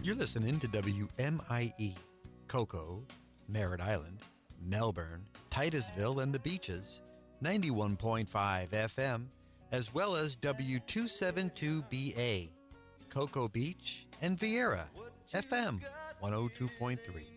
You're listening to WMIE, Cocoa, Merritt Island, Melbourne, Titusville, and the Beaches, 91.5 FM, as well as W272BA, Cocoa Beach, and Vieira, FM 102.3.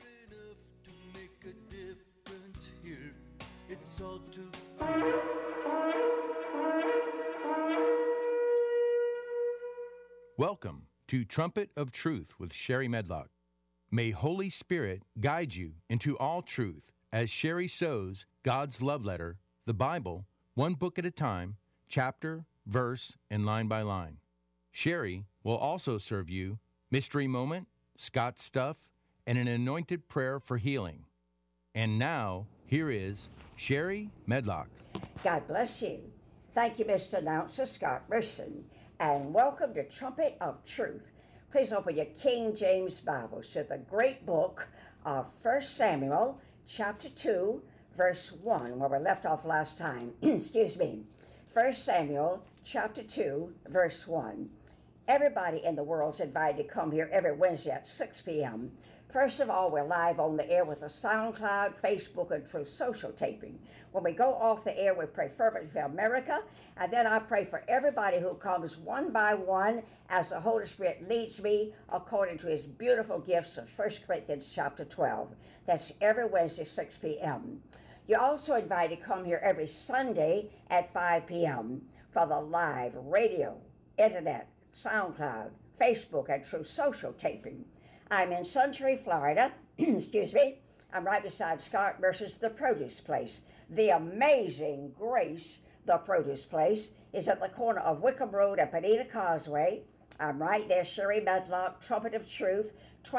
Welcome to Trumpet of Truth with Sherry Medlock. May Holy Spirit guide you into all truth as Sherry sows God's love letter, the Bible, one book at a time, chapter, verse, and line by line. Sherry will also serve you Mystery Moment, Scott's Stuff, and an anointed prayer for healing. And now, here is Sherry Medlock. God bless you. Thank you, Mr. Announcer Scott Merson, and welcome to Trumpet of Truth. Please open your King James Bibles to the great book of 1 Samuel, chapter 2, verse 1, where we left off last time. Excuse me. 1 Samuel, chapter 2, verse 1. Everybody in the world's invited to come here every Wednesday at 6 p.m. First of all, we're live on the air with a SoundCloud, Facebook, and through social taping. When we go off the air, we pray fervently for America, and then I pray for everybody who comes one by one as the Holy Spirit leads me according to his beautiful gifts of 1 Corinthians chapter 12. That's every Wednesday, 6 p.m. You're also invited to come here every Sunday at 5 p.m. for the live radio, internet, SoundCloud, Facebook, and through social taping. I'm in Suntree, Florida. Excuse me. I'm right beside Scott Mercer's The Produce Place. The Amazing Grace, The Produce Place, is at the corner of Wickham Road and Bonita Causeway. I'm right there, Sherry Medlock, Trumpet of Truth,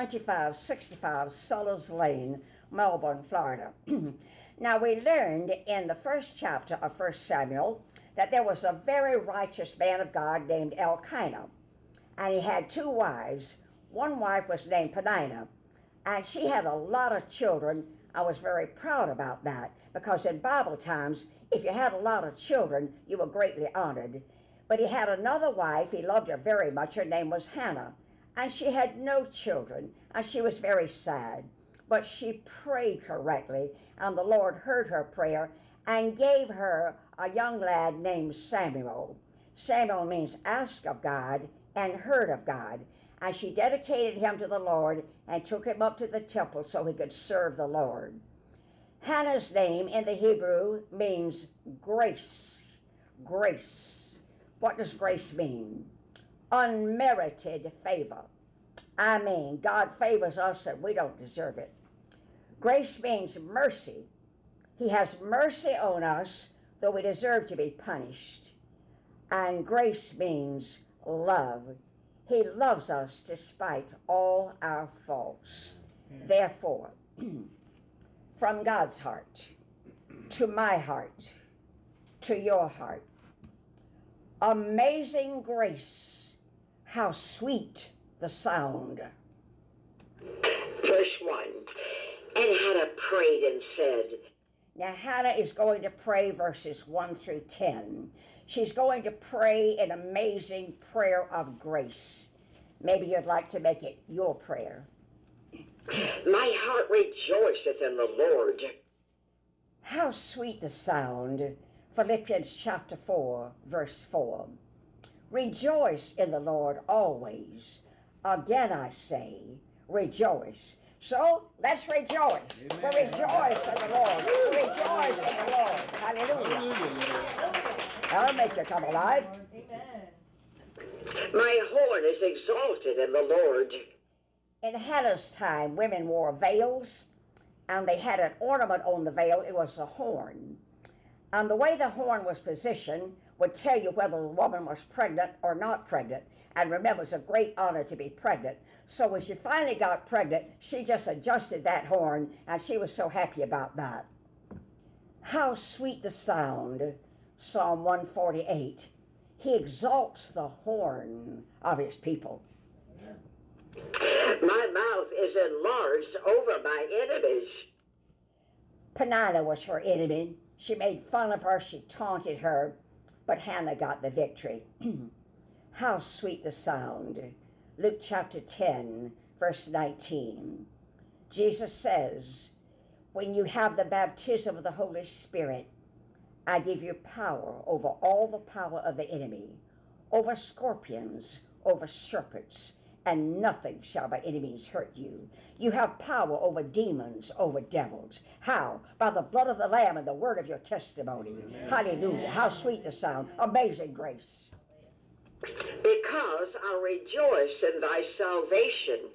2565 Sullers Lane, Melbourne, Florida. Now, we learned in the first chapter of 1 Samuel that there was a very righteous man of God named Elkanah, and he had two wives. One wife was named Peninnah, and she had a lot of children. I was very proud about that, because in Bible times, if you had a lot of children, you were greatly honored. But he had another wife. He loved her very much. Her name was Hannah, and she had no children, and she was very sad. But she prayed correctly, and the Lord heard her prayer and gave her a young lad named Samuel. Samuel means ask of God and heard of God. And she dedicated him to the Lord and took him up to the temple so he could serve the Lord. Hannah's name in the Hebrew means grace. Grace. What does grace mean? Unmerited favor. I mean, God favors us and we don't deserve it. Grace means mercy. He has mercy on us, though we deserve to be punished. And grace means love. He loves us despite all our faults. Therefore, from God's heart to my heart to your heart, amazing grace, how sweet the sound. Verse 1, and Hannah prayed and said. Now, Hannah is going to pray verses 1 through 10. She's going to pray an amazing prayer of grace. Maybe you'd like to make it your prayer. My heart rejoiceth in the Lord. How sweet the sound. Philippians chapter 4, verse 4. Rejoice in the Lord always. Again I say, rejoice. So, let's rejoice. Amen. We rejoice in the Lord. We rejoice in the Lord. Hallelujah. That'll make you come alive. Amen. My horn is exalted in the Lord. In Hannah's time, women wore veils, and they had an ornament on the veil. It was a horn. And the way the horn was positioned would tell you whether the woman was pregnant or not pregnant. And remember, it's a great honor to be pregnant. So when she finally got pregnant, she just adjusted that horn, and she was so happy about that. How sweet the sound, Psalm 148. He exalts the horn of his people. My mouth is enlarged over my enemies. Peninnah was her enemy. She made fun of her, she taunted her, but Hannah got the victory. How sweet the sound. Luke chapter 10, verse 19. Jesus says, when you have the baptism of the Holy Spirit, I give you power over all the power of the enemy, over scorpions, over serpents, and nothing shall by any means hurt you. You have power over demons, over devils. How? By the blood of the Lamb and the word of your testimony. Amen. Hallelujah. How sweet the sound. Amazing grace. Because I'll rejoice in thy salvation.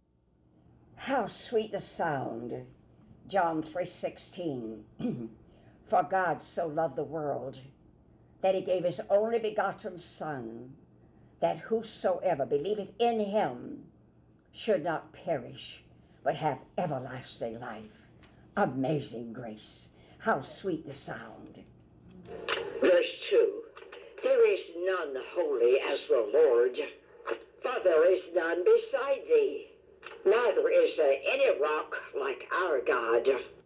How sweet the sound. John 3:16. For God so loved the world that he gave his only begotten Son, that whosoever believeth in him should not perish, but have everlasting life. Amazing grace. How sweet the sound. Verse 2. There is none holy as the Lord, for there is none beside thee. Neither is there any rock like our God.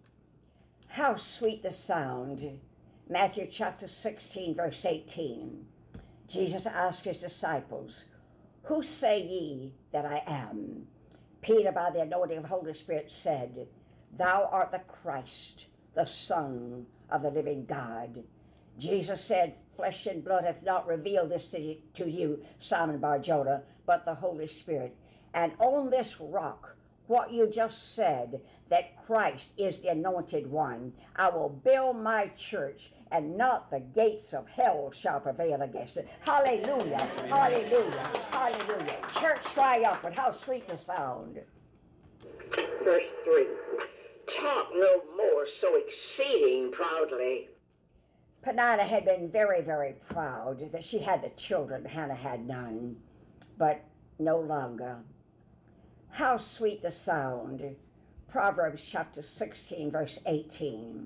How sweet the sound. Matthew chapter 16, verse 18. Jesus asked his disciples, who say ye that I am? Peter, by the anointing of the Holy Spirit, said, thou art the Christ, the Son of the living God. Jesus said, flesh and blood hath not revealed this to you, Simon Bar-Jonah, but the Holy Spirit. And on this rock, what you just said, that Christ is the anointed one, I will build my church, and not the gates of hell shall prevail against it. Hallelujah, hallelujah, hallelujah. Church triumphant, how sweet the sound. Verse 3. Talk no more so exceeding proudly. Peninnah had been very, very proud that she had the children. Hannah had none, but no longer. How sweet the sound. Proverbs chapter 16, verse 18.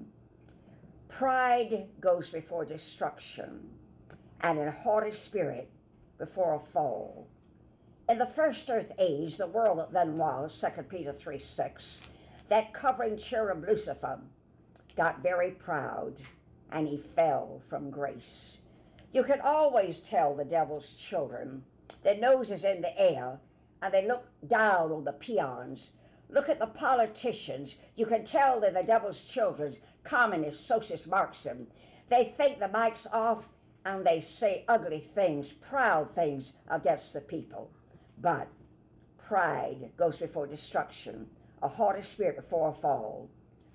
Pride goes before destruction, and an haughty spirit before a fall. In the first earth age, the world that then was, 2 Peter 3:6, that covering cherub Lucifer got very proud, and he fell from grace. You can always tell the devil's children. Their nose is in the air, and they look down on the peons. Look at the politicians. You can tell they're the devil's children, communists, socialists, Marxists. They think the mic's off, and they say ugly things, proud things against the people. But pride goes before destruction, a haughty spirit before a fall.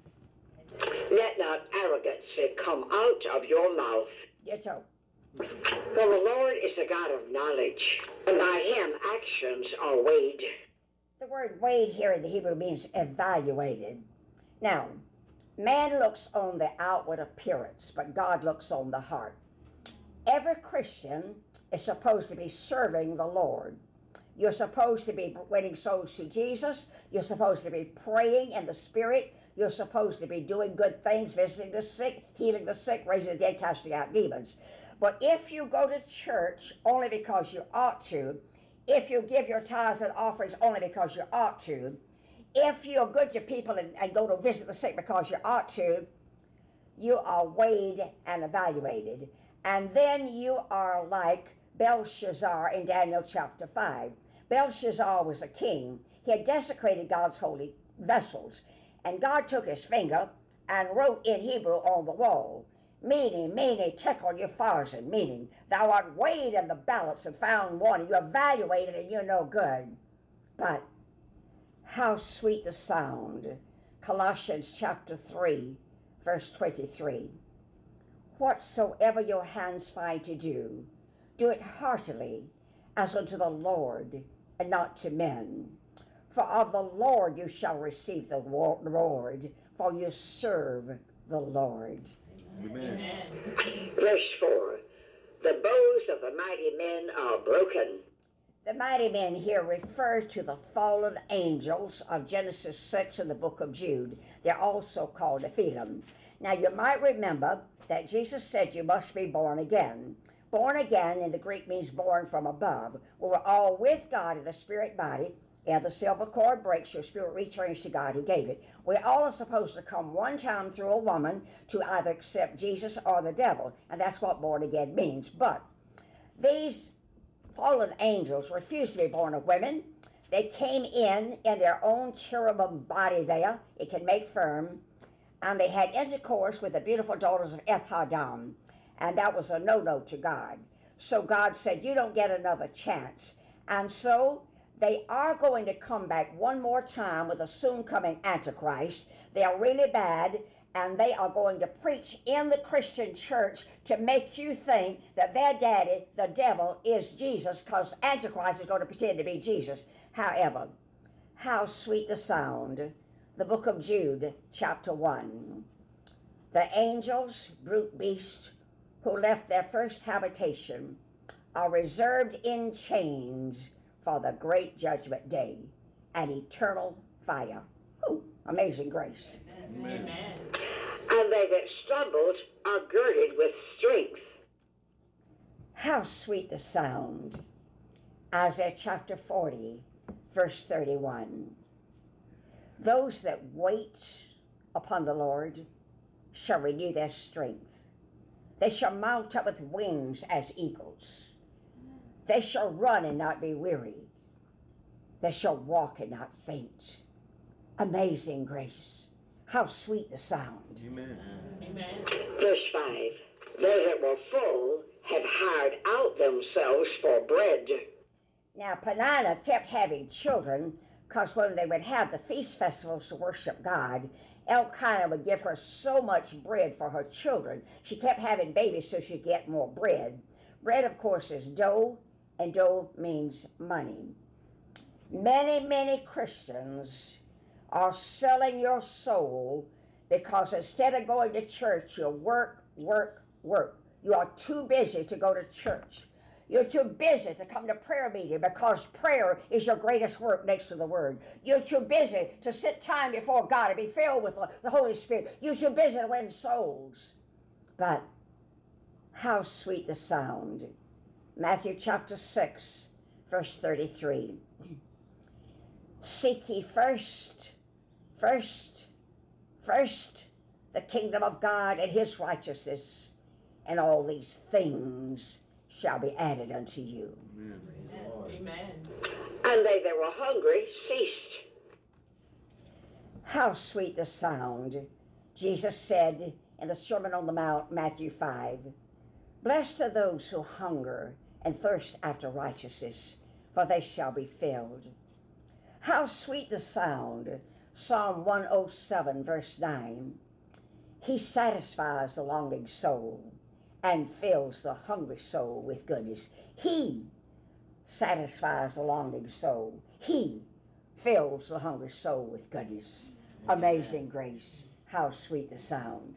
Let not arrogancy come out of your mouth. Yes, so. For the Lord is a God of knowledge, and by him actions are weighed. The word weighed here in the Hebrew means evaluated. Now, man looks on the outward appearance, but God looks on the heart. Every Christian is supposed to be serving the Lord. You're supposed to be winning souls to Jesus. You're supposed to be praying in the Spirit. You're supposed to be doing good things, visiting the sick, healing the sick, raising the dead, casting out demons. But if you go to church only because you ought to, if you give your tithes and offerings only because you ought to, if you're good to people and go to visit the sick because you ought to, you are weighed and evaluated. And then you are like Belshazzar in Daniel chapter 5. Belshazzar was a king. He had desecrated God's holy vessels. And God took his finger and wrote in Hebrew on the wall, Mene, mene, tekel upharsin, meaning, thou art weighed in the balance and found wanting. You evaluated and you're no good. But how sweet the sound. Colossians chapter 3, verse 23. Whatsoever your hands find to do, do it heartily, as unto the Lord, and not to men. For of the Lord you shall receive the reward, for you serve the Lord. Amen. Verse 4. The bows of the mighty men are broken. The mighty men here refer to the fallen angels of Genesis 6 and the book of Jude. They're also called Nephilim. Now you might remember that Jesus said you must be born again. Born again in the Greek means born from above. We're all with God in the spirit body. And the silver cord breaks, your spirit returns to God who gave it. We all are supposed to come one time through a woman to either accept Jesus or the devil. And that's what born again means. But these fallen angels refused to be born of women. They came in their own cherubim body there. It can make firm. And they had intercourse with the beautiful daughters of Eth-Adam. And that was a no-no to God. So God said, you don't get another chance. And so they are going to come back one more time with a soon-coming Antichrist. They are really bad, and they are going to preach in the Christian church to make you think that their daddy, the devil, is Jesus, because Antichrist is going to pretend to be Jesus. However, how sweet the sound. The book of Jude, chapter 1. The angels, brute beasts, who left their first habitation, are reserved in chains for the great judgment day and eternal fire. Ooh, amazing grace. Amen. And they that stumbled are girded with strength. How sweet the sound. Isaiah chapter 40, verse 31. Those that wait upon the Lord shall renew their strength. They shall mount up with wings as eagles. They shall run and not be weary. They shall walk and not faint. Amazing grace. How sweet the sound. Amen. Amen. Verse 5. They that were full have hired out themselves for bread. Now, Peninnah kept having children because when they would have the feast festivals to worship God, Elkanah would give her so much bread for her children. She kept having babies so she'd get more bread. Bread, of course, is dough, and dough means money. Many Christians are selling your soul because instead of going to church, you work. You are too busy to go to church. You're too busy to come to prayer meeting because prayer is your greatest work next to the Word. You're too busy to sit time before God and be filled with the Holy Spirit. You're too busy to win souls. But how sweet the sound. Matthew chapter 6, verse 33. Seek ye first the kingdom of God and his righteousness, and all these things shall be added unto you. Amen. Amen. And they that were hungry ceased. How sweet the sound. Jesus said in the Sermon on the Mount, Matthew 5, blessed are those who hunger and thirst after righteousness, for they shall be filled. How sweet the sound. Psalm 107, verse 9. He satisfies the longing soul and fills the hungry soul with goodness. He satisfies the longing soul. He fills the hungry soul with goodness. Amazing grace. How sweet the sound.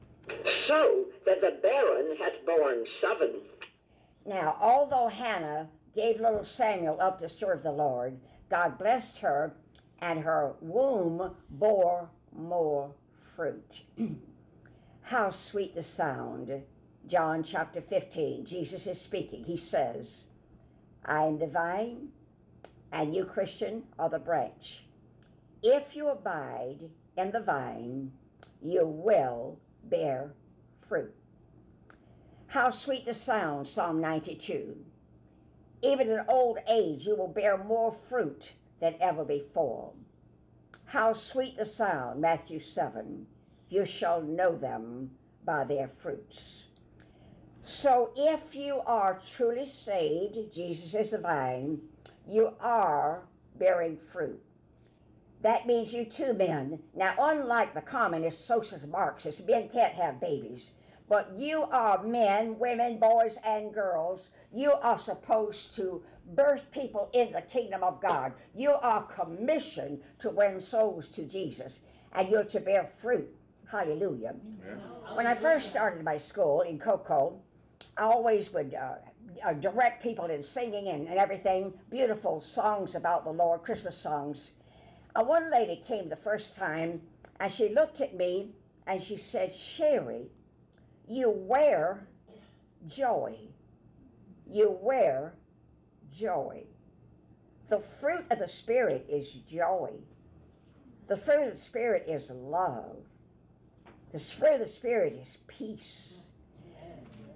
So that the barren hath borne 7. Now, although Hannah gave little Samuel up to serve the Lord, God blessed her, and her womb bore more fruit. How sweet the sound. John chapter 15, Jesus is speaking. He says, I am the vine, and you, Christian, are the branch. If you abide in the vine, you will bear fruit. How sweet the sound, Psalm 92. Even in old age, you will bear more fruit than ever before. How sweet the sound, Matthew 7. You shall know them by their fruits. So if you are truly saved, Jesus is the vine, you are bearing fruit. That means you too, men. Now, unlike the communist, socialist, Marxists, men can't have babies. But you are men, women, boys, and girls. You are supposed to birth people in the kingdom of God. You are commissioned to win souls to Jesus, and you're to bear fruit. Hallelujah. Yeah. When I first started my school in Cocoa, I always would direct people in singing and everything, beautiful songs about the Lord, Christmas songs. One lady came the first time, and she looked at me, and she said, Sherry, you wear joy. You wear joy. The fruit of the Spirit is joy. The fruit of the Spirit is love. The fruit of the Spirit is peace.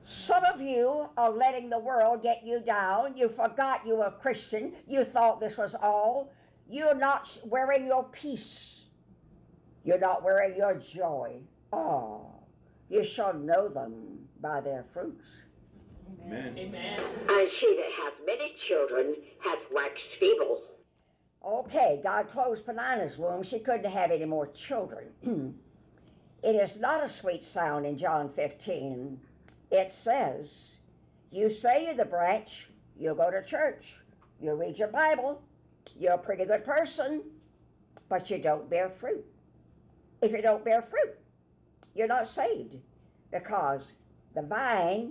Some of you are letting the world get you down. You forgot you were a Christian. You thought this was all. You're not wearing your peace. You're not wearing your joy. Oh, you shall know them by their fruits. Amen. Amen. And she that hath many children hath waxed feeble. Okay, God closed Peninnah's womb. She couldn't have any more children. It is not a sweet sound in John 15. It says, you say you're the branch, you'll go to church, you'll read your Bible, you're a pretty good person, but you don't bear fruit. If you don't bear fruit, you're not saved, because the vine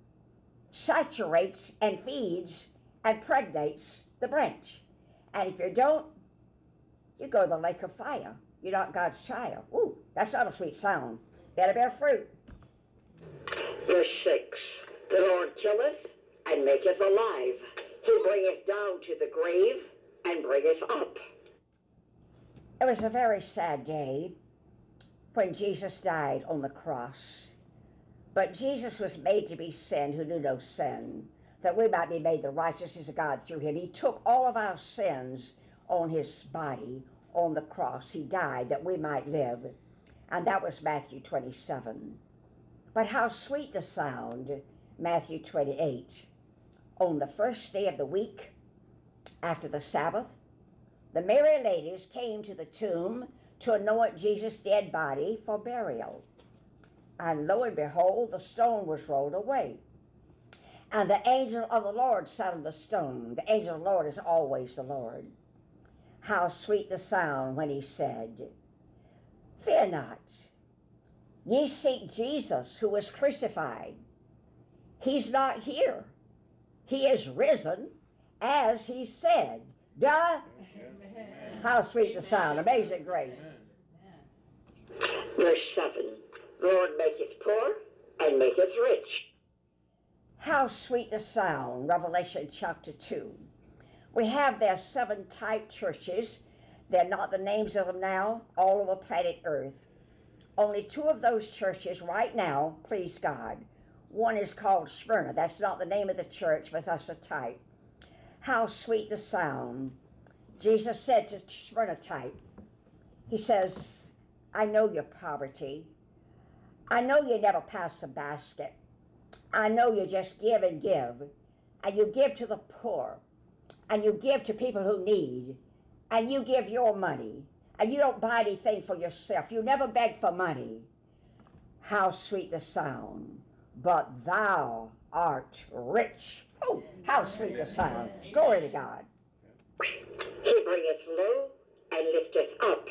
saturates and feeds and pregnates the branch. And if you don't, you go to the lake of fire. You're not God's child. Ooh, that's not a sweet sound. Better bear fruit. Verse 6. The Lord killeth and maketh alive. He bringeth down to the grave and bringeth up. It was a very sad day when Jesus died on the cross. But Jesus was made to be sin who knew no sin, that we might be made the righteousness of God through him. He took all of our sins on his body on the cross. He died that we might live. And that was Matthew 27. But how sweet the sound, Matthew 28. On the first day of the week, after the Sabbath, the merry ladies came to the tomb to anoint Jesus' dead body for burial. And lo and behold, the stone was rolled away. And the angel of the Lord sat on the stone. The angel of the Lord is always the Lord. How sweet the sound when he said, fear not. Ye seek Jesus who was crucified. He's not here. He is risen as he said. Duh. Amen. How sweet the sound. Amazing grace. Verse 7. Lord maketh poor and maketh rich. How sweet the sound. Revelation chapter 2. We have there 7 type churches. They're not the names of them now, all over planet Earth. Only 2 of those churches right now, please God. One is called Smyrna. That's not the name of the church, but that's a type. How sweet the sound. Jesus said to Smyrna type, he says, I know your poverty. I know you never pass a basket. I know you just give, and you give to the poor, and you give to people who need, and you give your money, and you don't buy anything for yourself. You never beg for money. How sweet the sound. But thou art rich. Oh, how sweet the sound. Glory to God. He bringeth low and lifteth up.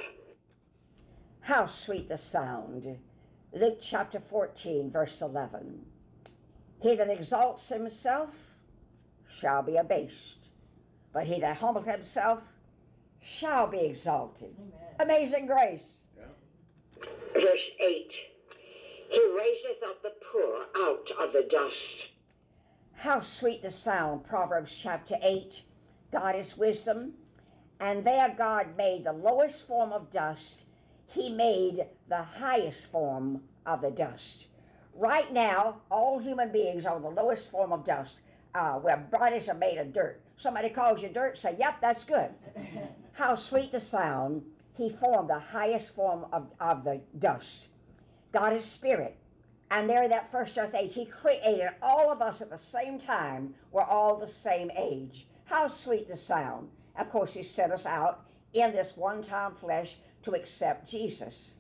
How sweet the sound. Luke chapter 14, verse 11. He that exalts himself shall be abased, but he that humbleth himself shall be exalted. Amen. Amazing grace. Yeah. Verse 8. He raiseth up the poor out of the dust. How sweet the sound. Proverbs chapter 8. God is wisdom, and there God made the lowest form of dust. He made the highest form of the dust. Right now, all human beings are the lowest form of dust, where bodies are made of dirt. Somebody calls you dirt, say, yep, that's good. How sweet the sound. He formed the highest form of the dust. God is spirit. And there in that first earth age, he created all of us at the same time. We're all the same age. How sweet the sound. Of course, he sent us out in this one-time flesh to accept Jesus.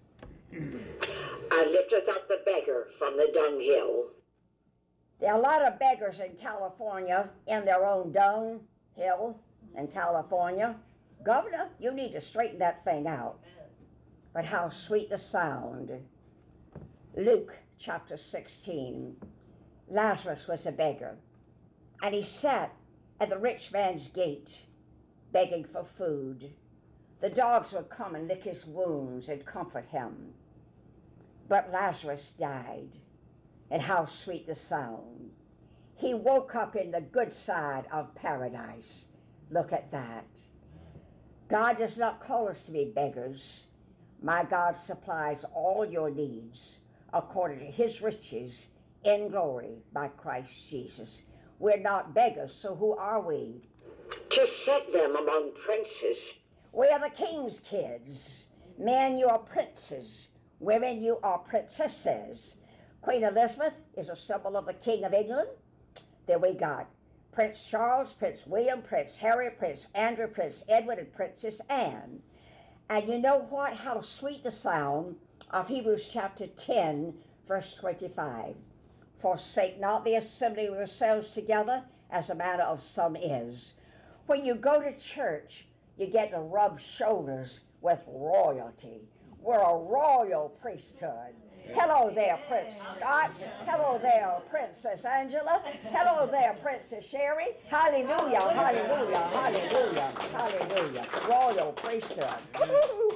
I lifteth up the beggar from the dunghill. There are a lot of beggars in California in their own dunghill in California. Governor, you need to straighten that thing out. But how sweet the sound. Luke chapter 16. Lazarus was a beggar, and he sat at the rich man's gate begging for food. The dogs would come and lick his wounds and comfort him. But Lazarus died, and how sweet the sound. He woke up in the good side of paradise. Look at that. God does not call us to be beggars. My God supplies all your needs according to his riches in glory by Christ Jesus. We're not beggars, so who are we? To set them among princes. We are the king's kids. Men, you are princes. Women, you are princesses. Queen Elizabeth is a symbol of the King of England. Then we got Prince Charles, Prince William, Prince Harry, Prince Andrew, Prince Edward, and Princess Anne. And you know what? How sweet the sound of Hebrews chapter 10, verse 25. Forsake not the assembly of yourselves together, as a manner of some is. When you go to church, you get to rub shoulders with royalty. We're a royal priesthood. Hello there, Prince Scott. Hello there, Princess Angela. Hello there, Princess Sherry. Hallelujah, hallelujah, hallelujah, hallelujah. Royal priesthood. Woo-hoo.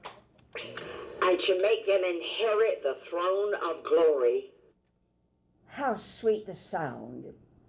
And to make them inherit the throne of glory. How sweet the sound.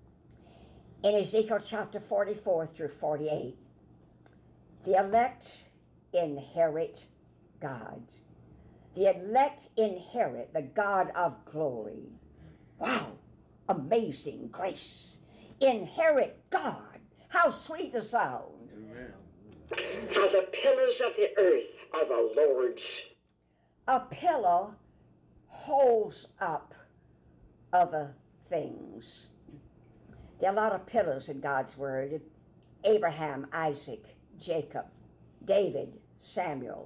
In Ezekiel chapter 44 through 48, the elect inherit God. The elect inherit the God of glory. Wow, amazing grace. Inherit God. How sweet the sound. Amen. For the pillars of the earth are the Lord's. A pillar holds up other things. There are a lot of pillars in God's word. Abraham, Isaac, Jacob, David, Samuel,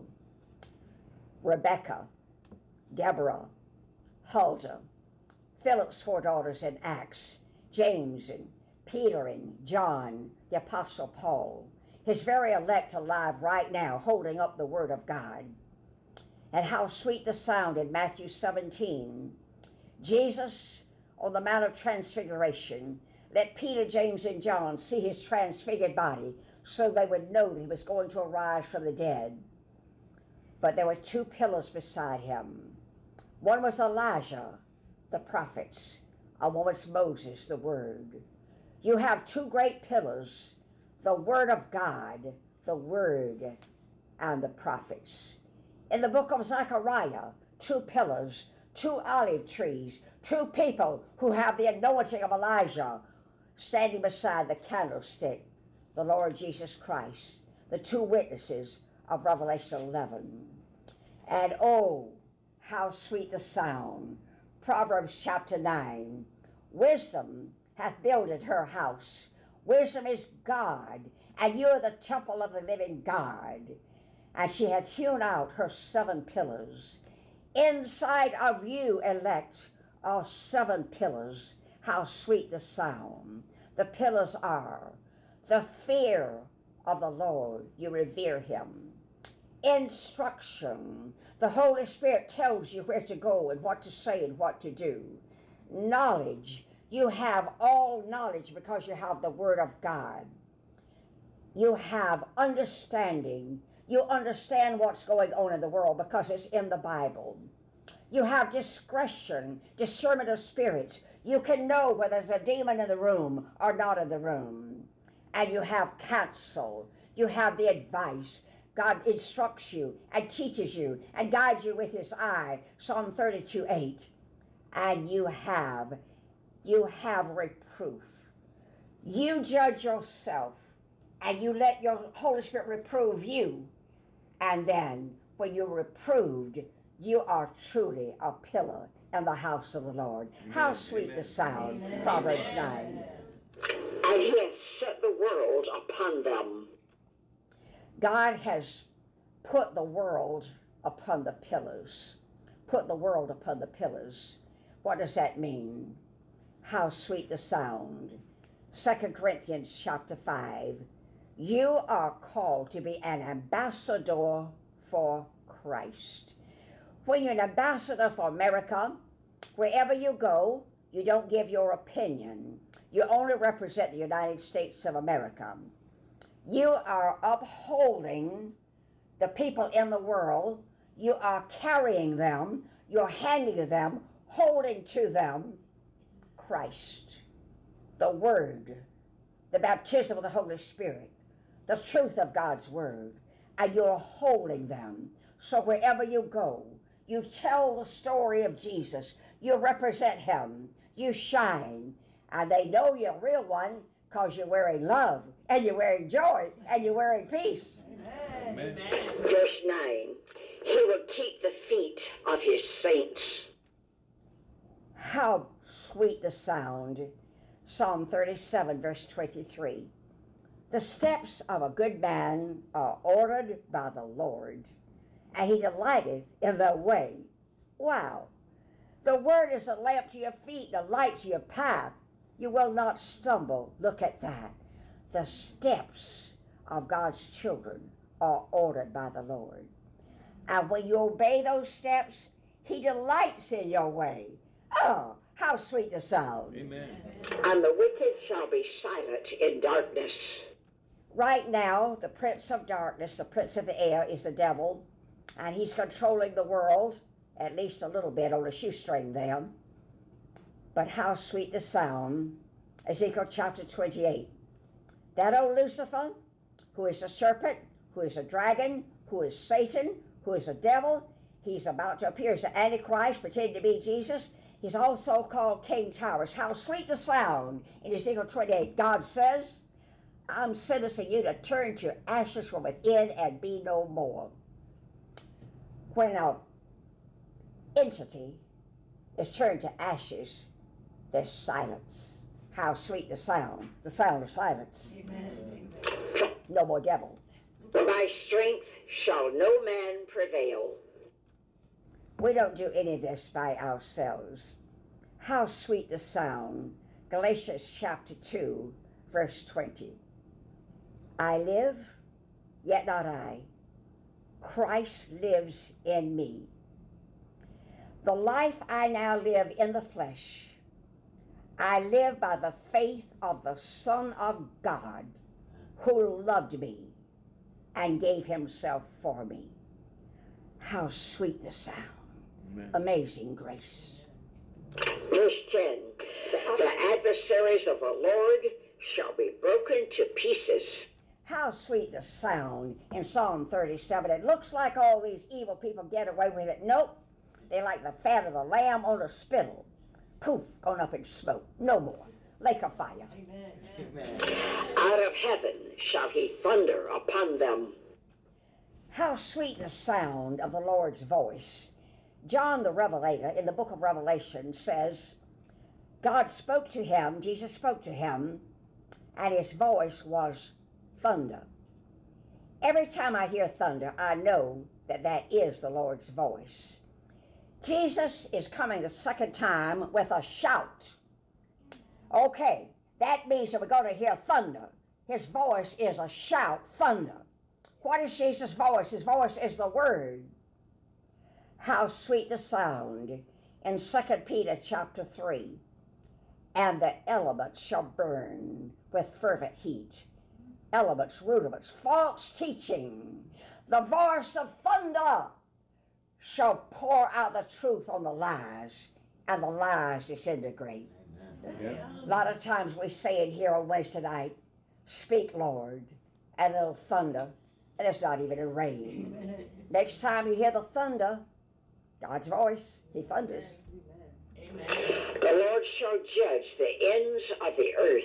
Rebecca, Deborah, Huldah, Philip's 4 daughters in Acts, James and Peter and John, the Apostle Paul, his very elect alive right now, holding up the Word of God. And how sweet the sound in Matthew 17. Jesus, on the Mount of Transfiguration, let Peter, James, and John see his transfigured body so they would know that he was going to arise from the dead. But there were 2 pillars beside him. One was Elijah, the prophets, and one was Moses, the Word. You have 2 great pillars, the Word of God, the Word, and the prophets. In the book of Zechariah, 2 pillars, 2 olive trees, 2 people who have the anointing of Elijah standing beside the candlestick, the Lord Jesus Christ, the 2 witnesses of Revelation 11. And oh, how sweet the sound. Proverbs chapter 9. Wisdom hath builded her house. Wisdom is God, and you are the temple of the living God. And she hath hewn out her 7 pillars. Inside of you, elect, are 7 pillars. How sweet the sound. The pillars are the fear of the Lord. You revere him. Instruction. The Holy Spirit tells you where to go and what to say and what to do. Knowledge. You have all knowledge because you have the Word of God. You have understanding. You understand what's going on in the world because it's in the Bible. You have discretion, discernment of spirits. You can know whether there's a demon in the room or not in the room. And you have counsel. You have the advice. God instructs you and teaches you and guides you with his eye. Psalm 32:8. And you have reproof. You judge yourself and you let your Holy Spirit reprove you. And then when you're reproved, you are truly a pillar in the house of the Lord. Amen. How sweet Amen. The sound. Amen. Proverbs 9. And he hath set the world upon them. God has put the world upon the pillars. Put the world upon the pillars. What does that mean? How sweet the sound. 2 Corinthians chapter 5. You are called to be an ambassador for Christ. When you're an ambassador for America, wherever you go, you don't give your opinion. You only represent the United States of America. You are upholding the people in the world. You are carrying them. You're handing them, holding to them Christ, the Word, the baptism of the Holy Spirit, the truth of God's Word, and you're holding them. So wherever you go, You tell the story of Jesus. You represent him. You shine. And they know you're a real one because you're wearing love, and you're wearing joy, and you're wearing peace. Amen. Verse 9, he will keep the feet of his saints. How sweet the sound. Psalm 37, verse 23. The steps of a good man are ordered by the Lord, and he delighteth in their way. Wow. The word is a lamp to your feet and a light to your path. You will not stumble. Look at that. The steps of God's children are ordered by the Lord. And when you obey those steps, he delights in your way. Oh, how sweet the sound. Amen. And the wicked shall be silent in darkness. Right now, the prince of darkness, the prince of the air, is the devil, and he's controlling the world, at least a little bit on a shoestring there. But how sweet the sound, Ezekiel chapter 28. That old Lucifer, who is a serpent, who is a dragon, who is Satan, who is a devil, he's about to appear as the Antichrist, pretending to be Jesus. He's also called King Tyrus. How sweet the sound in Ezekiel 28. God says, I'm sentencing you to turn to ashes from within and be no more. When an entity is turned to ashes, there's silence. How sweet the sound of silence. Amen. No more devil. By strength shall no man prevail. We don't do any of this by ourselves. How sweet the sound. Galatians chapter 2, verse 20. I live, yet not I. Christ lives in me. The life I now live in the flesh, I live by the faith of the Son of God, who loved me and gave himself for me. How sweet the sound. Amen. Amazing grace. Verse 10, the adversaries of the Lord shall be broken to pieces. How sweet the sound in Psalm 37. It looks like all these evil people get away with it. Nope. They like the fat of the lamb on a spittle. Poof, gone up in smoke. No more. Lake of fire. Amen. Out of heaven shall he thunder upon them. How sweet the sound of the Lord's voice. John the Revelator in the book of Revelation says, God spoke to him, Jesus spoke to him, and his voice was thunder. Every time I hear thunder, I know that that is the Lord's voice. Jesus is coming the second time with a shout. Okay, that means that we're going to hear thunder. His voice is a shout, thunder. What is Jesus' voice? His voice is the word. How sweet the sound in 2 Peter chapter 3. And the elements shall burn with fervent heat. Elements, rudiments, false teaching. The voice of thunder shall pour out the truth on the lies, and the lies disintegrate. Yeah. A lot of times we say it here on Wednesday night, speak, Lord, and it'll thunder, and it's not even a rain. Next time you hear the thunder, God's voice, he thunders. Amen. The Lord shall judge the ends of the earth.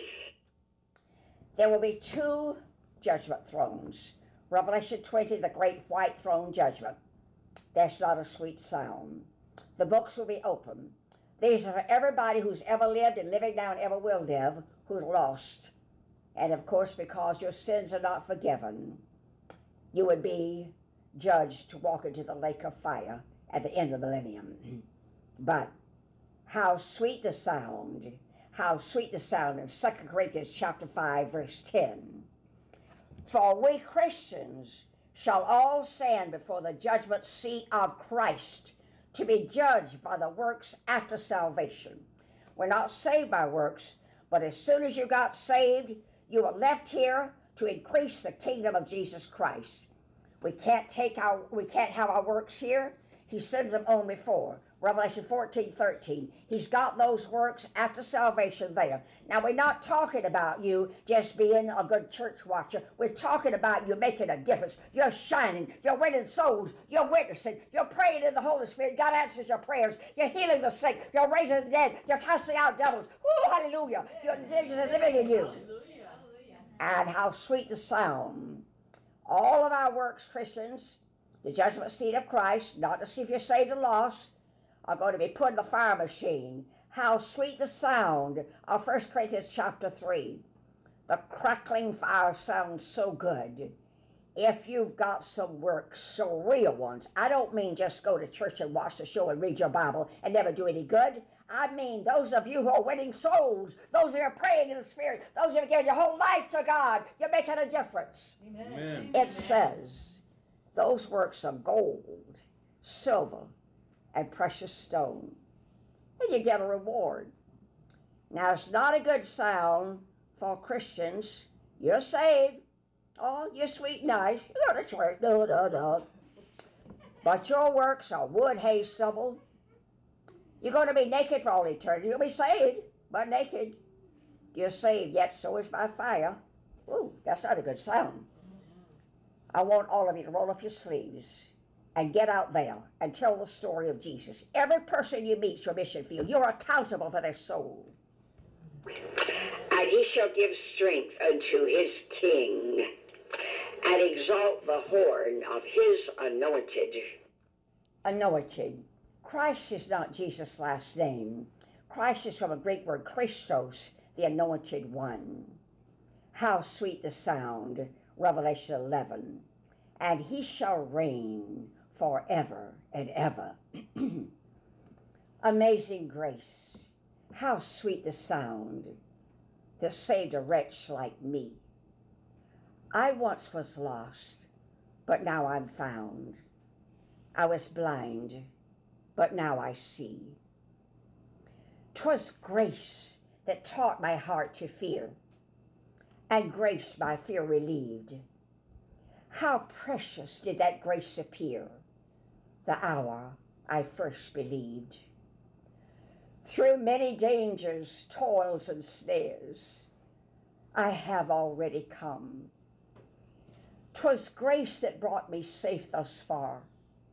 There will be two judgment thrones. Revelation 20, the great white throne judgment. That's not a sweet sound. The books will be open. These are for everybody who's ever lived and living now and ever will live, who's lost. And of course, because your sins are not forgiven, you would be judged to walk into the lake of fire at the end of the millennium. But how sweet the sound in 2 Corinthians chapter 5, verse 10. For we Christians shall all stand before the judgment seat of Christ to be judged by the works after salvation. We're not saved by works, but as soon as you got saved, you were left here to increase the kingdom of Jesus Christ. We can't have our works here. He sends them on before. Revelation 14:13. He's got those works after salvation there. Now, we're not talking about you just being a good church watcher. We're talking about you making a difference. You're shining. You're winning souls. You're witnessing. You're praying in the Holy Spirit. God answers your prayers. You're healing the sick. You're raising the dead. You're casting out devils. Woo, hallelujah. Jesus is living in you. And how sweet the sound. All of our works, Christians, the judgment seat of Christ, not to see if you're saved or lost, are going to be put in the fire machine. How sweet the sound of 1 Corinthians chapter 3. The crackling fire sounds so good. If you've got some works, so real ones. I don't mean just go to church and watch the show and read your Bible and never do any good. I mean those of you who are winning souls, those who are praying in the Spirit, those who have given your whole life to God, you're making a difference. Amen. It says, those works of gold, silver, and precious stone, and you get a reward. Now, it's not a good sound for Christians. You're saved. Oh, you're sweet, nice. You go to church. No. But your works are wood, hay, stubble. You're going to be naked for all eternity. You'll be saved, but naked. You're saved, yet so is by fire. Ooh, that's not a good sound. I want all of you to roll up your sleeves and get out there and tell the story of Jesus. Every person you meet is your mission field. You're accountable for their soul. And he shall give strength unto his king, and exalt the horn of his anointed. Anointed. Christ is not Jesus' last name. Christ is from a Greek word, Christos, the anointed one. How sweet the sound, Revelation 11. And he shall reign forever and ever. Amazing grace. How sweet the sound that saved a wretch like me. I once was lost, but now I'm found. I was blind, but now I see. 'Twas grace that taught my heart to fear, and grace my fear relieved. How precious did that grace appear the hour I first believed. Through many dangers, toils, and snares, I have already come. 'Twas grace that brought me safe thus far,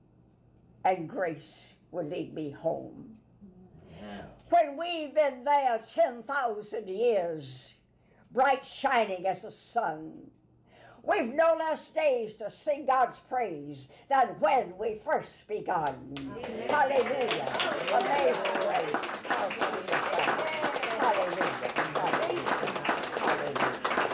and grace will lead me home. When we've been there 10,000 years, bright shining as the sun, we've no less days to sing God's praise than when we first begun. Amen. Hallelujah. Amazing grace. How sweet the sound. Hallelujah. Hallelujah.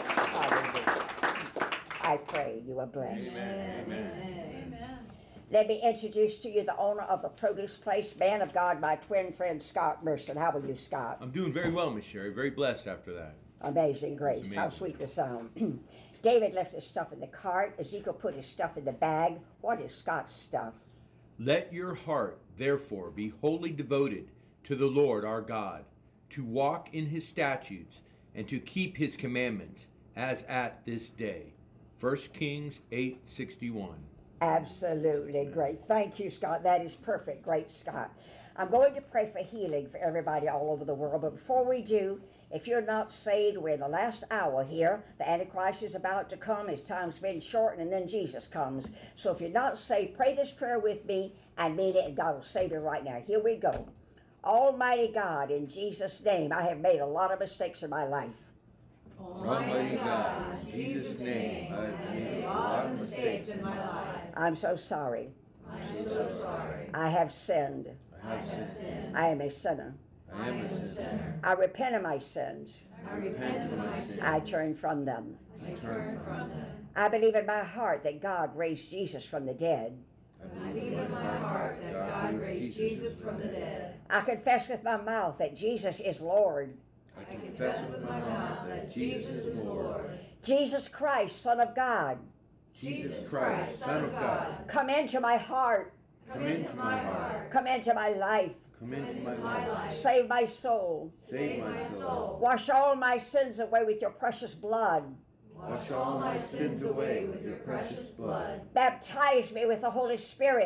Hallelujah. I pray you are blessed. Amen. Let me introduce to you the owner of the produce place, man of God, my twin friend, Scott Merson. How are you, Scott? I'm doing very well, Miss Sherry. Very blessed after that. Amazing grace. How sweet the sound. David left his stuff in the cart. Ezekiel put his stuff in the bag. What is Scott's stuff? Let your heart, therefore, be wholly devoted to the Lord our God, to walk in his statutes and to keep his commandments, as at this day. 1 Kings 8:61. Absolutely great. Thank you, Scott. That is perfect. Great, Scott. I'm going to pray for healing for everybody all over the world. But before we do, if you're not saved, we're in the last hour here. The Antichrist is about to come. His time's been shortened, and then Jesus comes. So if you're not saved, pray this prayer with me and mean it, and God will save you right now. Here we go. Almighty God, in Jesus' name, I have made a lot of mistakes in my life. Almighty God, in Jesus' name, I've made a lot of mistakes in my life. I'm so sorry. I'm so sorry. I have sinned. I have sinned. I am a sinner. I am a sinner. I repent of my sins. I repent of my sins. I turn from them. I turn from them. I believe in my heart that God raised Jesus from the dead. I believe in my heart that God raised Jesus from the dead. I confess with my mouth that Jesus is Lord. I confess with my mouth that Jesus is Lord. Jesus Christ, Son of God, Jesus Christ, Son of God, come into my heart. come into my heart. Come into my life. Come into my life. Save my soul. Save my soul. Wash all my sins away with your precious blood. Wash all my sins away with your precious blood. Baptize me with the Holy Spirit.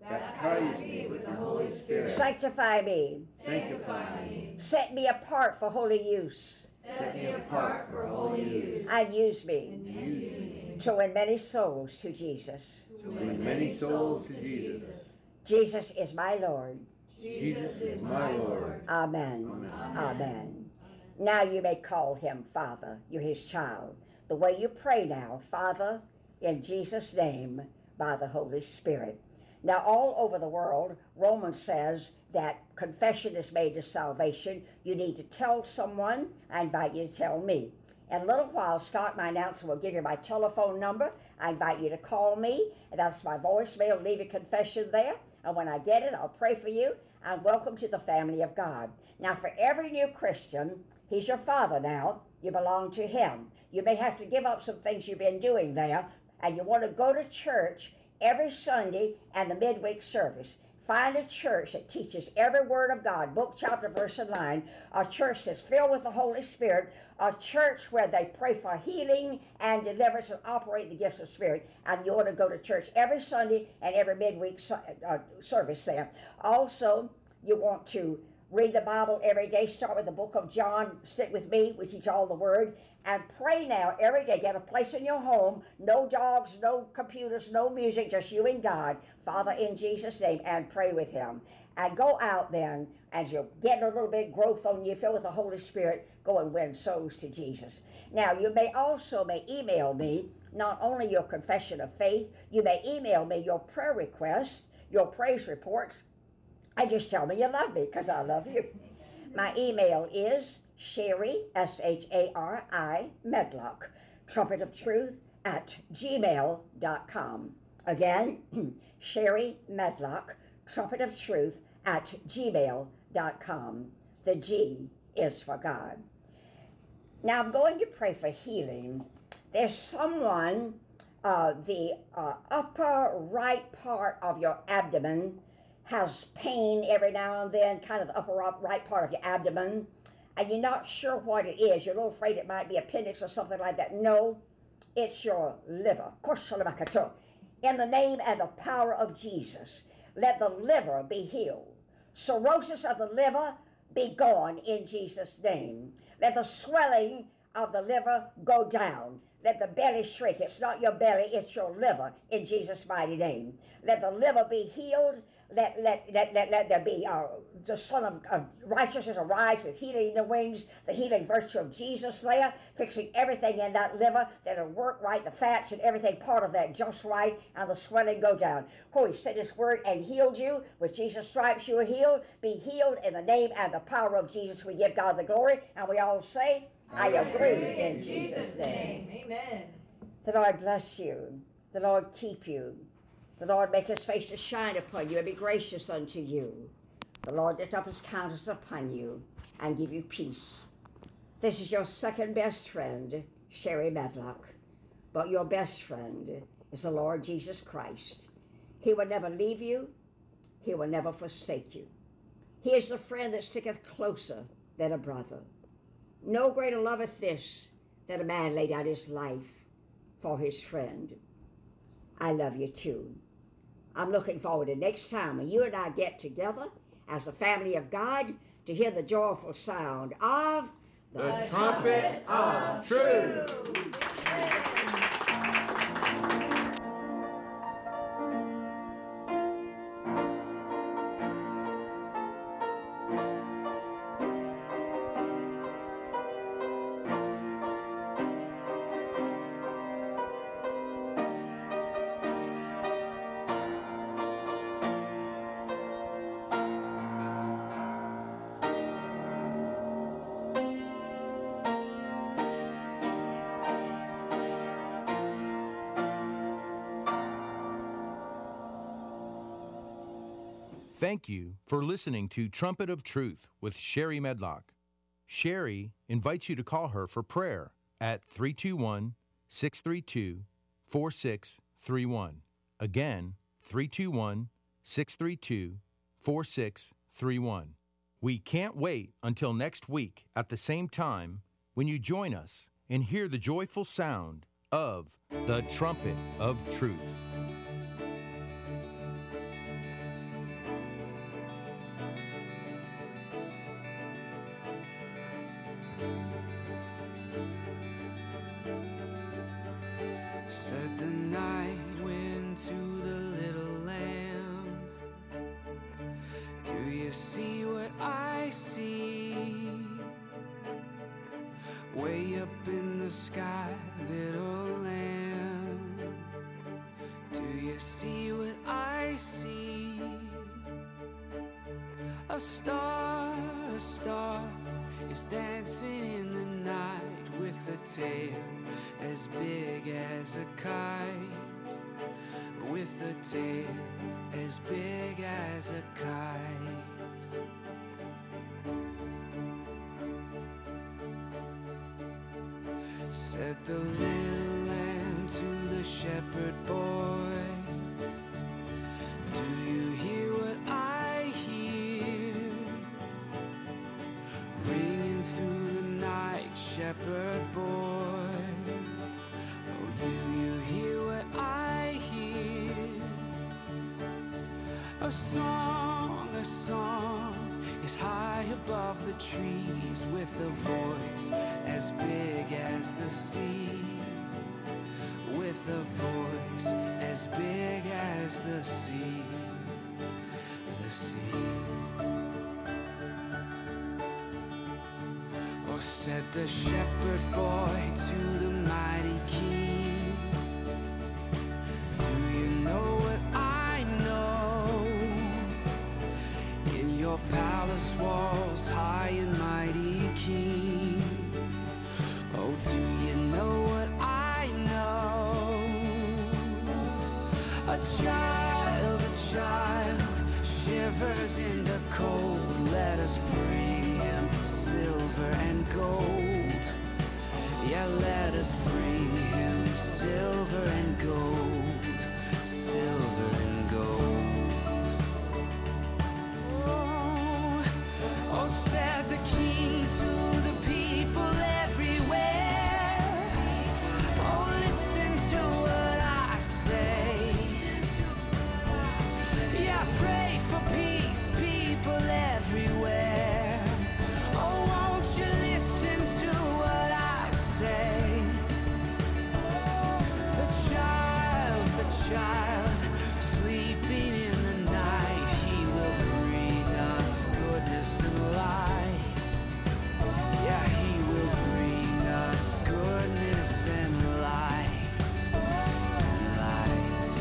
Baptize me with the Holy Spirit. Sanctify me. Sanctify me. Set me apart for holy use. Set me apart for holy use. And use me Use me to win many souls to Jesus. to win many souls to Jesus. Jesus is my Lord. Jesus is my Lord. Amen. Amen. Amen. Now you may call him Father. You're his child. The way you pray now, Father, in Jesus' name, by the Holy Spirit. Now, all over the world, Romans says that confession is made to salvation. You need to tell someone. I invite you to tell me. In a little while, Scott, my announcer, will give you my telephone number. I invite you to call me. And that's my voicemail. Leave a confession there. And when I get it, I'll pray for you. And welcome to the family of God. Now, for every new Christian, he's your father now. You belong to him. You may have to give up some things you've been doing there. And you want to go to church every Sunday and the midweek service. Find a church that teaches every word of God, book, chapter, verse, and line. A church that's filled with the Holy Spirit. A church where they pray for healing and deliverance and operate the gifts of Spirit. And you ought to go to church every Sunday and every midweek service there. Also, you want to read the Bible every day. Start with the book of John. Stick with me. We teach all the word. And pray now every day. Get a place in your home. No dogs, no computers, no music. Just you and God. Father, in Jesus' name. And pray with him. And go out then. As you're getting a little bit of growth on you, filled with the Holy Spirit, go and win souls to Jesus. Now, you may email me not only your confession of faith. You may email me your prayer requests, your praise reports. And just tell me you love me, because I love you. My email is Shari, S-H-A-R-I, Medlock, Trumpet of Truth @gmail.com. Again, Shari Medlock, Trumpet of Truth @gmail.com. The G is for God. Now I'm going to pray for healing. There's someone, the upper right part of your abdomen has pain every now and then, kind of the upper right part of your abdomen, and you're not sure what it is. You're a little afraid it might be appendix or something like that. No, it's your liver. In the name and the power of Jesus, let the liver be healed. Cirrhosis of the liver be gone in Jesus' name. Let the swelling of the liver go down. Let the belly shrink. It's not your belly, it's your liver in Jesus' mighty name. Let the liver be healed. Let there be the Son of Righteousness arise with healing in the wings, the healing virtue of Jesus there, fixing everything in that liver, that it'll work right, the fats and everything, part of that just right, and the swelling go down. Oh, he said his word and healed you. With Jesus' stripes you are healed. Be healed in the name and the power of Jesus. We give God the glory, and we all say, I agree in Jesus' name. Amen. The Lord bless you. The Lord keep you. The Lord make his face to shine upon you and be gracious unto you. The Lord lift up his countenance upon you and give you peace. This is your second best friend, Shari Medlock. But your best friend is the Lord Jesus Christ. He will never leave you. He will never forsake you. He is the friend that sticketh closer than a brother. No greater loveth this than a man lay down his life for his friend. I love you too. I'm looking forward to next time when you and I get together as the family of God to hear the joyful sound of The trumpet of truth. Thank you for listening to Trumpet of Truth with Shari Medlock. Shari invites you to call her for prayer at 321-632-4631. Again, 321-632-4631. We can't wait until next week at the same time when you join us and hear the joyful sound of the Trumpet of Truth. Said the night wind to the little lamb, do you see what I see? Way up in the sky, little lamb, do you see what I see? A star is dancing in the night with a tail as big as a kite, with a tail as big as a kite. Said the little lamb to the shepherd boy, do you hear what I hear? Ringing through the night, shepherd boy, oh, do you hear what I hear? A song is high above the trees with a voice as big as the sea, with a voice as big as the sea, the sea. Oh, said the shepherd boy to the mighty king, do you know what I know? In your palace walls, high and mighty king, oh, do you know what I know? A child shivers in the cold. Let us bring him silver and gold. Yeah, let us bring him silver and gold, silver and gold. Oh, said the king to the people everywhere, oh, listen to what I say. Yeah, pray for peace, people everywhere. Oh, won't you listen to what I say? The child, sleeping in the night, he will bring us goodness and light. Yeah, he will bring us goodness and light, and light.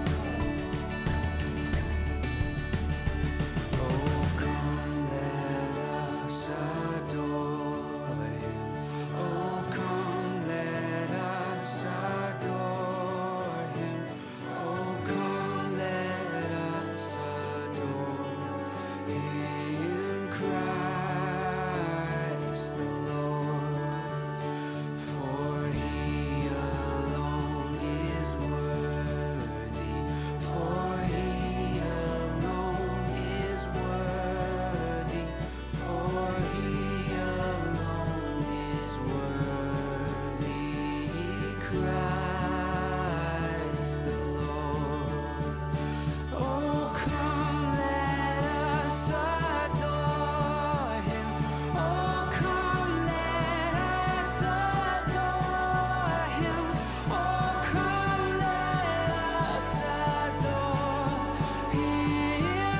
Oh, come, let us adore him. Oh, come, let us adore him. Oh, come, let us adore him, Christ the Lord. For he alone is worthy. For he alone is worthy. For he alone is worthy, Christ the Lord. Oh, come, let us adore him. Oh, come, let us adore him. Oh, come, let us adore him,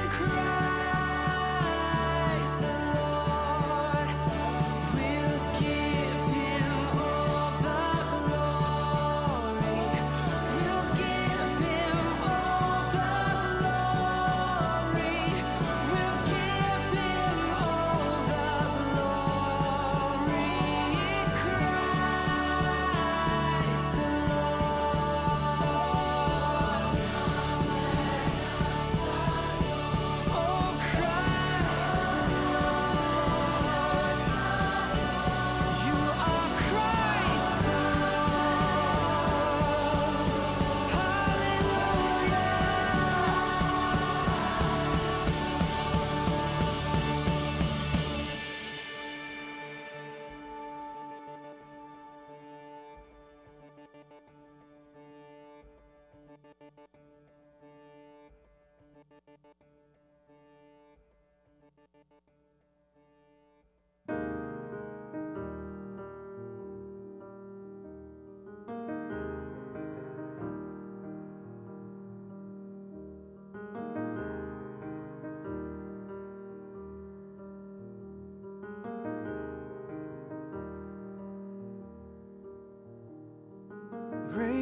Christ the Lord. We'll give him all the glory. We'll give him all the glory. We'll give him all the glory, Christ the Lord. Oh, Christ the Lord. You are Christ the Lord. Hallelujah.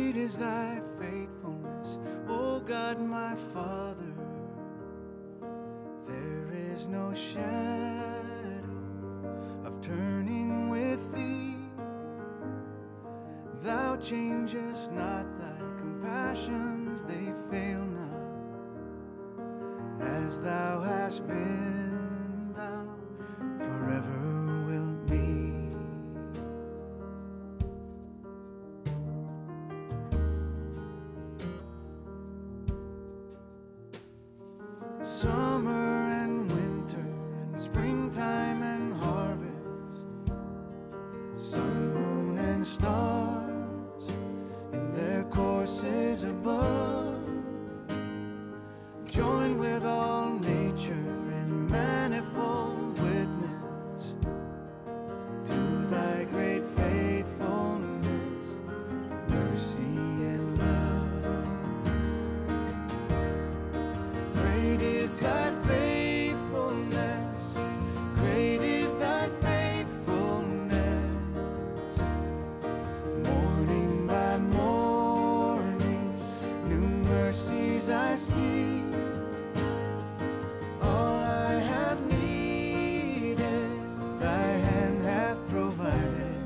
Great is thy faithfulness, O God my Father. There is no shadow of turning with thee. Thou changest not, thy compassions, they fail not. As thou hast been, thou forever wilt be. Summer and winter and springtime and harvest, sun, moon, and stars in their courses above, join with all nature in manifold witness to thy great faithfulness, mercy, and love. Great is thy faithfulness, great is thy faithfulness. Morning by morning, new mercies I see. All I have needed, thy hand hath provided.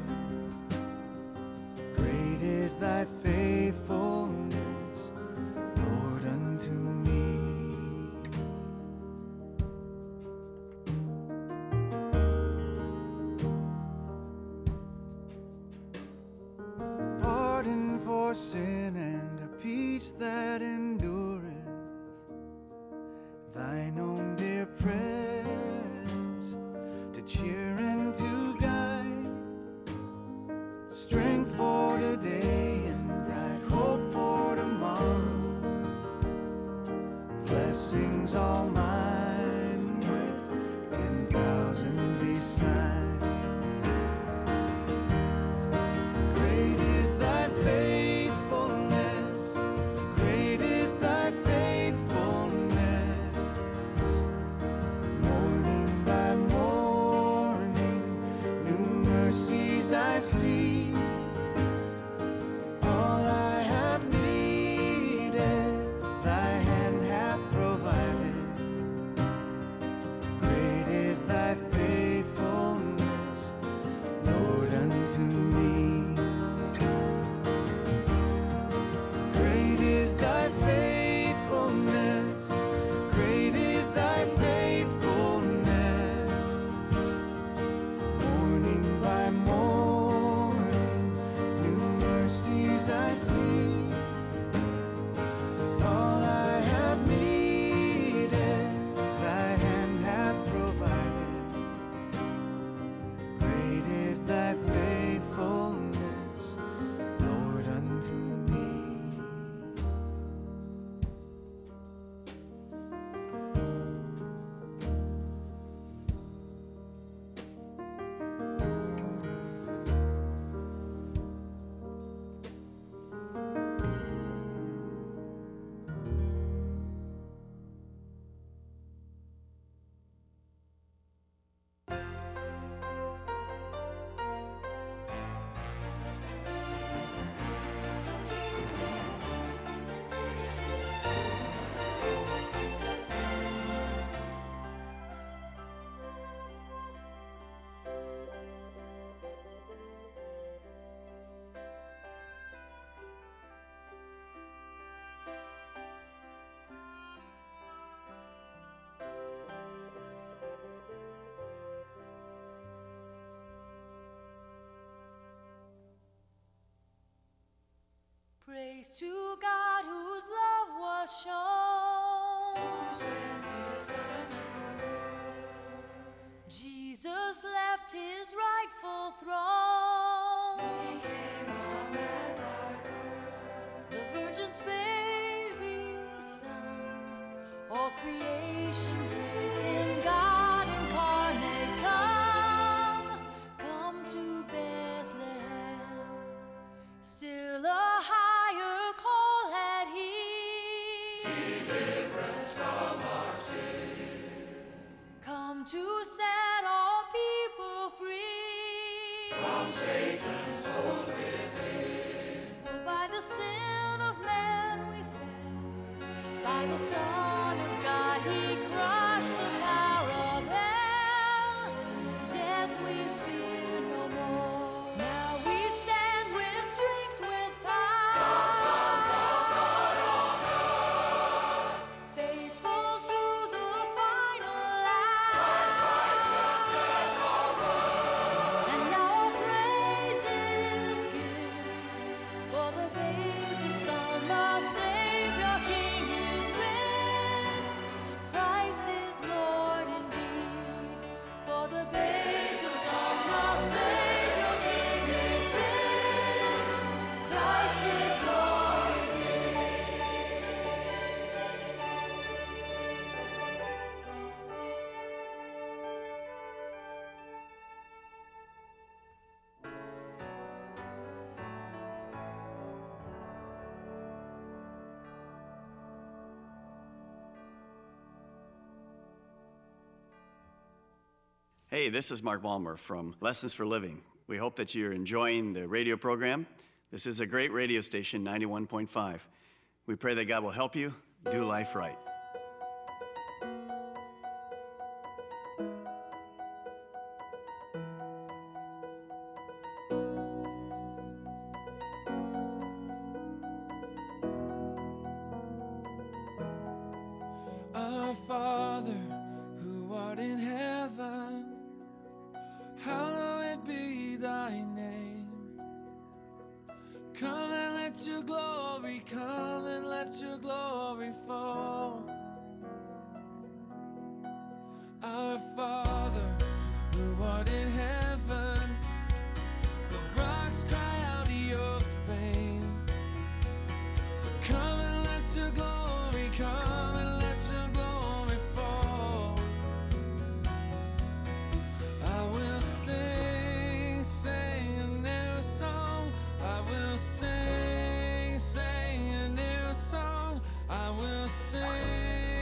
Great is thy faithfulness, Lord, unto me. Pardon for sin and a peace that endureth, thine own dear presence to cheer and to guide, strength for today and bright hope for tomorrow, blessings all mine with 10,000 beside. Great is thy faithfulness, great is thy faithfulness. Morning by morning, new mercies I see. All I have needed, thy hand hath provided. Great is thy faithfulness, Lord, unto me. Great is thy faithfulness, great is thy faithfulness. Morning by morning, new mercies I see. All I have needed, thy hand hath provided. Great is thy faithfulness, Lord, unto me. Praise to God whose love was shown. Jesus left his rightful throne. Became a man by birth. The Virgin's baby son. All creation praised him. God incarnate, come to Bethlehem. Still a higher call had he. Deliverance from our sin. Come to set all people free. From Satan's hold within. For by the sin by the Son of God, he crushed the power of hell. Death we fear no more. Now we stand with strength, with power. The sons of God on earth. Faithful to the final last. Christ's righteousness our word. And now our praises give for the babe, the Son, the Savior, King is risen. Christ is Lord indeed. For the babe, the Son, the Savior, King is risen. Christ is Lord indeed. Hey, this is Mark Balmer from Lessons for Living. We hope that you're enjoying the radio program. This is a great radio station, 91.5. We pray that God will help you do life right. Our Father, who art in heaven, hallowed be thy name. Come and let your glory, come and let your glory fall. Our Father, who art in heaven, the rocks cry out your fame. So come and let your glory, come and let your glory fall. I will sing, sing a new song. I will sing, sing a new song. I will sing.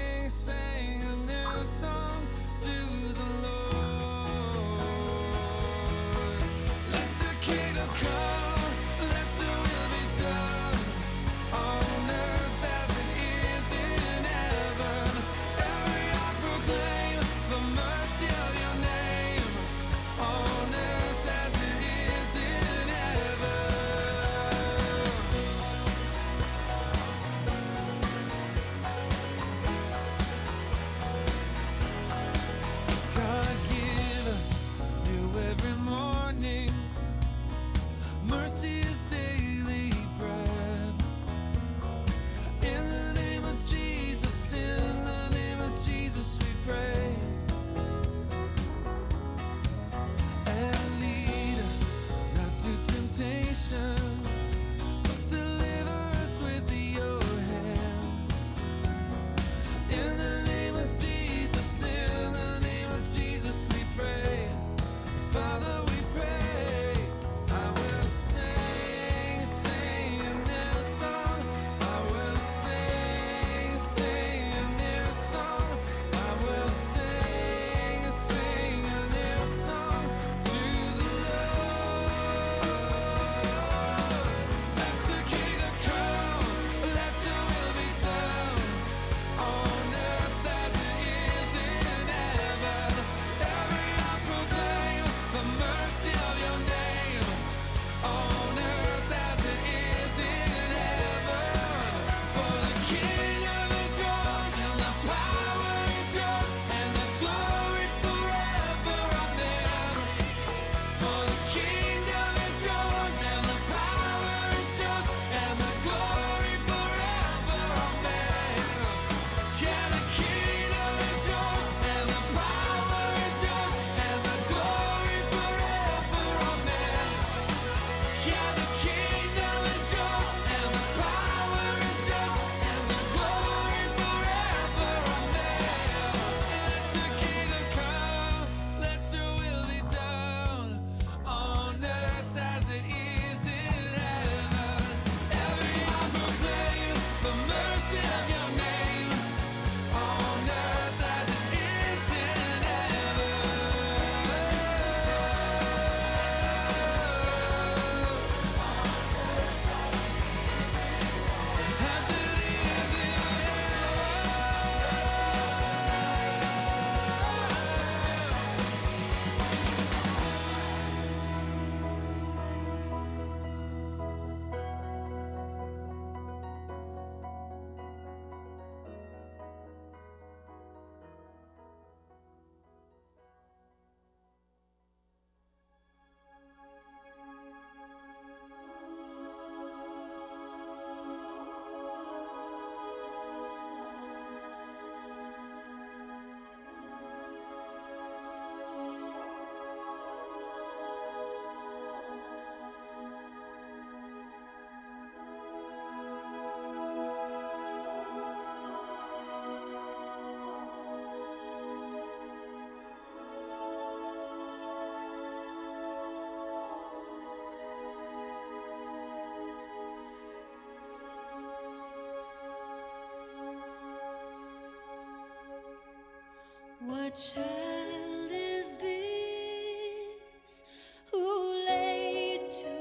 What child is this who laid to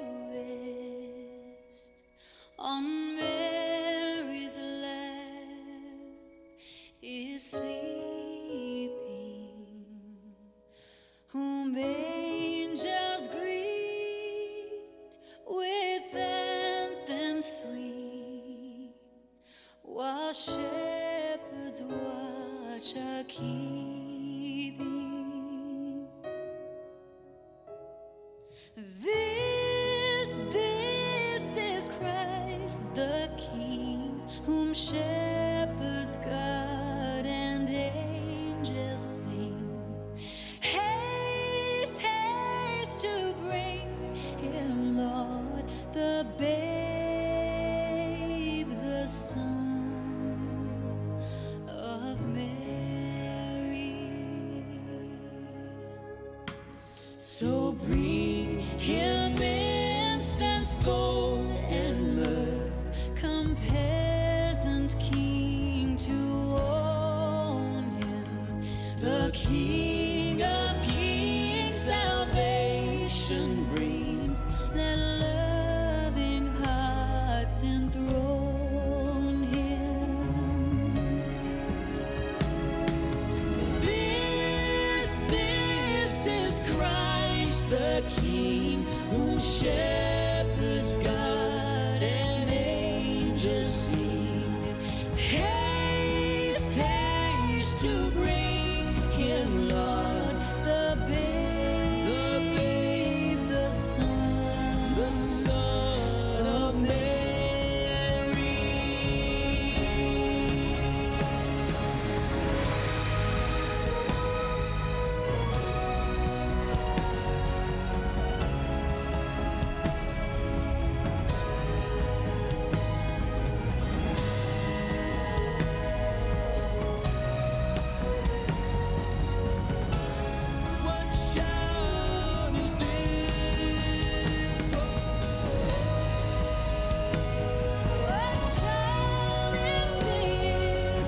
rest on Mary's lap is sleeping, whom angels greet with anthems sweet, while shepherds watch are keeping. This is Christ the King, whom shepherds guard and angels sing. Haste, haste to bring him, Lord, the babe, the Son of Mary. So bring him incense, gold, and myrrh. Come, peasant king, to own him, the King of kings. Salvation brings. Let loving hearts enthrone him. This is Christ the King, whom shepherds guard and angels sing. Haste, haste to bring him, Lord, the babe, the Son of Mary. What child is this? What child is this?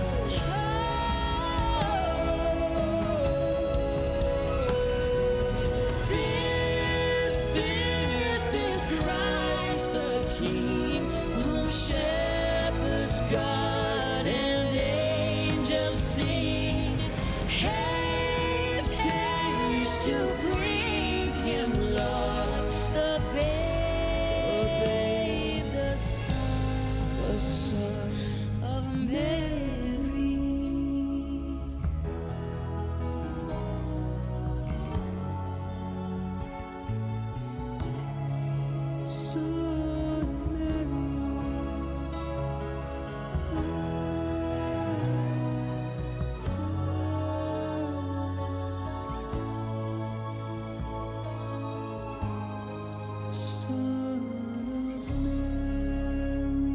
This is Christ the King, whom shepherds guard and angels sing. Haste, haste to bring him, Lord, the babe, the Son of Mary. Son of Mary. Son of Mary.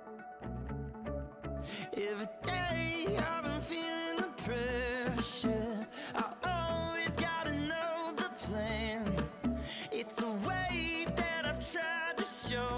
Every day I've been feeling the pressure